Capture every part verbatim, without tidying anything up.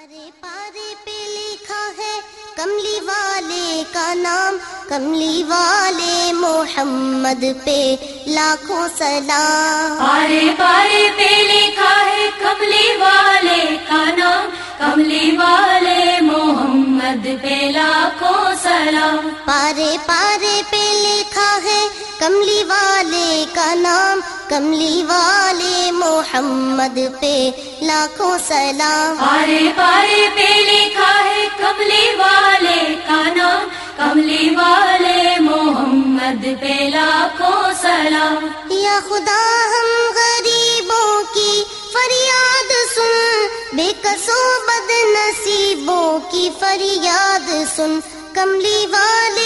پارے پارے پہ لکھا ہے کملی والے کا نام، کملی والے محمد پہ لاکھوں سلام۔ پارے پارے پہ لکھا ہے کملی والے کا نام، کملی والے محمد پہ لاکھوں سلام۔ پارے پارے پہ لکھا ہے کملی والے کا نام، کملی والے محمد پہ لاکھوں سلام۔ پارے پارے پہ لکھا ہے کملی والے کا نام، کملی والے محمد پہ لاکھوں سلام۔ یا خدا ہم غریبوں کی فریاد سن، بے کسوں بد نصیبوں کی فریاد سن، کملی والے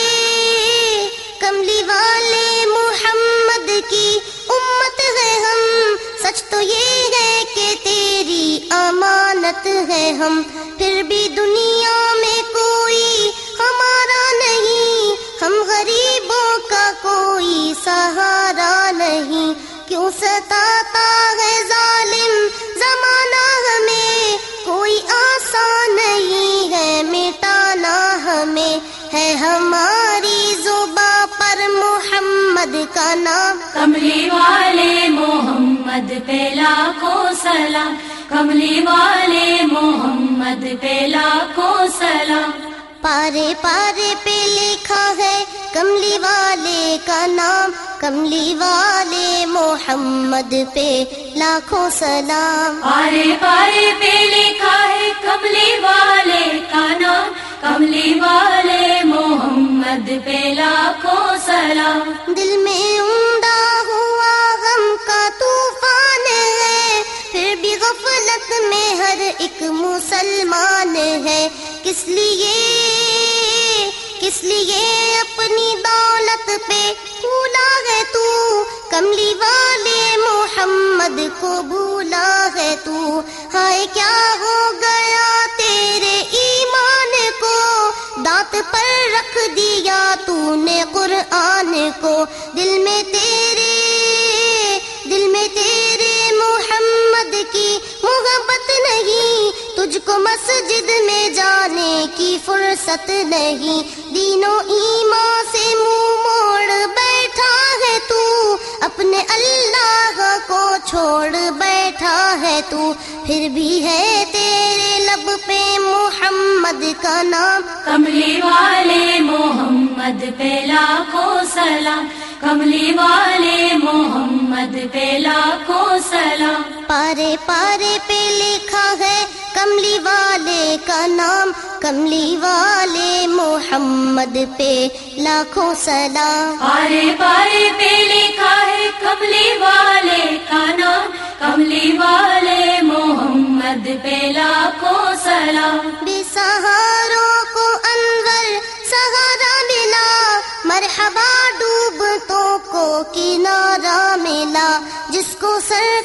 کملی والے محمد کی امت ہے ہم، سچ تو یہ ہے کہ تیری امانت ہے ہم، پھر بھی دنیا میں کوئی ہمارا نہیں، ہم غریبوں کا کوئی سہارا نہیں، کیوں ستاتا ہے ظالم زمانہ ہمیں، کوئی آسان نہیں ہے مٹانا ہمیں، ہے ہماری زباں پر محمد کا نام۔ کملی والے محمد پہ لاکھوں سلام، کملی والے محمد پہ لاکھوں سلام۔ پارے پارے پہ لکھا ہے کملی والے کا نام، کملی والے محمد پہ لاکھوں سلام۔ پارے پارے پہ لکھا ہے کملی والے کا نام، کملی والے محمد پہ لاکھوں سلام۔ دل میں عمدہ ہوا غم کا طوفان ہے، پھر بھی غفلت میں ہر ایک مسلمان ہے، کس لیے کس لیے اپنی دولت پہ بھولا ہے تو، کملی والے محمد کو بھولا ہے تو، ہائے کیا ہو گیا تیرے ایمان کو، دانت پر رکھ دیا تو نے قرآن کو، دل میں تیرے دل میں تیرے محمد کی محبت نہیں، تجھ کو مسجد میں جانے کی فرصت نہیں، دین و ایمان سے منہ موڑ بیٹھا ہے تو، اپنے اللہ کو چھوڑ بیٹھا ہے تو، پھر بھی ہے تیرے لب پہ محمد کا نام۔ کملی والے محمد پہ لاکھوں سلام، کملی والے محمد پہ لاکھوں سلام۔ پارے پارے پہ لکھا ہے کملی والے کا نام، کملی والے محمد پہ لاکھوں سلام۔ پارے پارے پہ لکھا ہے کملی والے کا نام، کملی والے محمد پہ لاکھوں سلام۔ بے سہاروں کو انور سہارا ملا، مرحبا ڈوبتوں کو کنارہ ملا، جس کو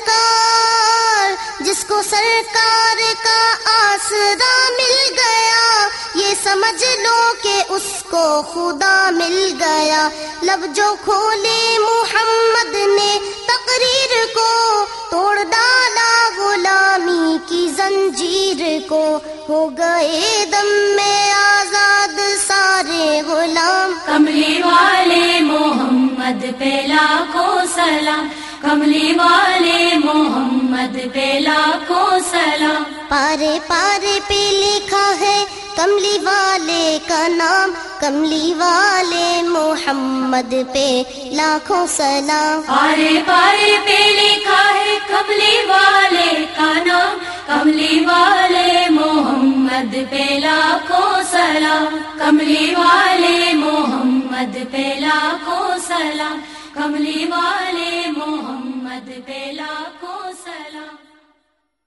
سرکار جس کو سرکار کا آسرا مل گیا، یہ سمجھ لو کہ اس کو خدا مل گیا، لب جو کھولے محمد نے تقریر کو، توڑ ڈالا غلامی کی زنجیر کو، ہو گئے دم میں آزاد سارے غلام۔ کملی والے محمد پہ لاکھوں سلام، کملی والے محمد پہ لاکھوں سلام۔ پارے پارے پہ لکھا ہے کملی والے کا نام، کملی والے محمد پہ لاکھوں سلام۔ پارے پارے پہ لکھا ہے کملی والے کا نام، کملی والے محمد پہ لاکھوں سلام۔ کملی والے محمد پہ لاکھوں سلام، کملی والے محمد پہ لاکھوں سلام۔